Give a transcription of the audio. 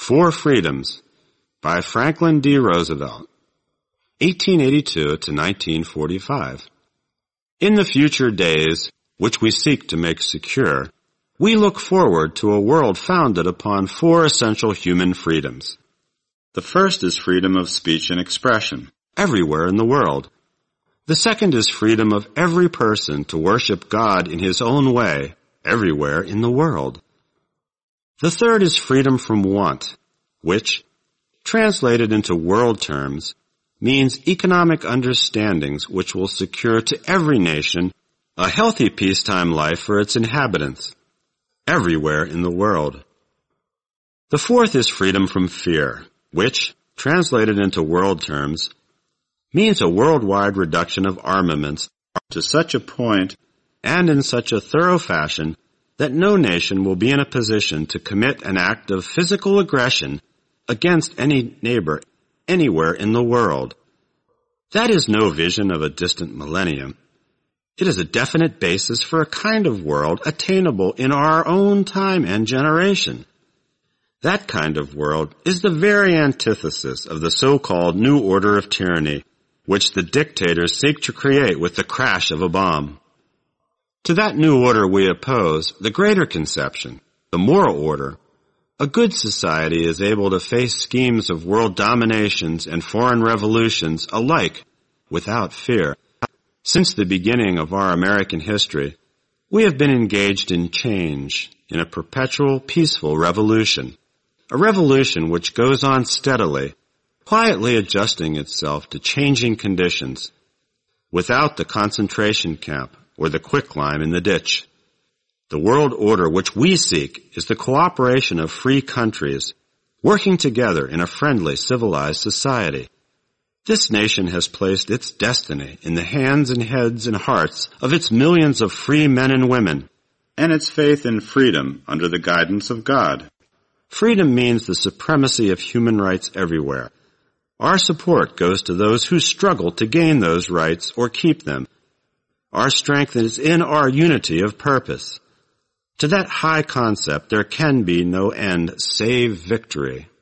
Four Freedoms by Franklin D. Roosevelt, 1882 to 1945. In the future days, which we seek to make secure, we look forward to a world founded upon four essential human freedoms. The first is freedom of speech and expression, everywhere in the world. The second is freedom of every person to worship God in his own way, everywhere in the world. The third is freedom from want, which, translated into world terms, means economic understandings which will secure to every nation a healthy peacetime life for its inhabitants, everywhere in the world. The fourth is freedom from fear, which, translated into world terms, means a worldwide reduction of armaments to such a point and in such a thorough fashion that no nation will be in a position to commit an act of physical aggression against any neighbor anywhere in the world. That is no vision of a distant millennium. It is a definite basis for a kind of world attainable in our own time and generation. That kind of world is the very antithesis of the so-called New Order of Tyranny, which the dictators seek to create with the crash of a bomb. To that new order we oppose the greater conception, the moral order. A good society is able to face schemes of world dominations and foreign revolutions alike without fear. Since the beginning of our American history, we have been engaged in change, in a perpetual peaceful revolution, a revolution which goes on steadily, quietly adjusting itself to changing conditions, without the concentration camp or the quicklime in the ditch. The world order which we seek is the cooperation of free countries, working together in a friendly, civilized society. This nation has placed its destiny in the hands and heads and hearts of its millions of free men and women, and its faith in freedom under the guidance of God. Freedom means the supremacy of human rights everywhere. Our support goes to those who struggle to gain those rights or keep them. Our strength is in our unity of purpose. To that high concept there can be no end save victory.